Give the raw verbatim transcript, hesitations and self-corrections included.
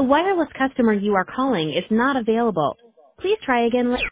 The wireless customer you are calling is not available. Please try again later.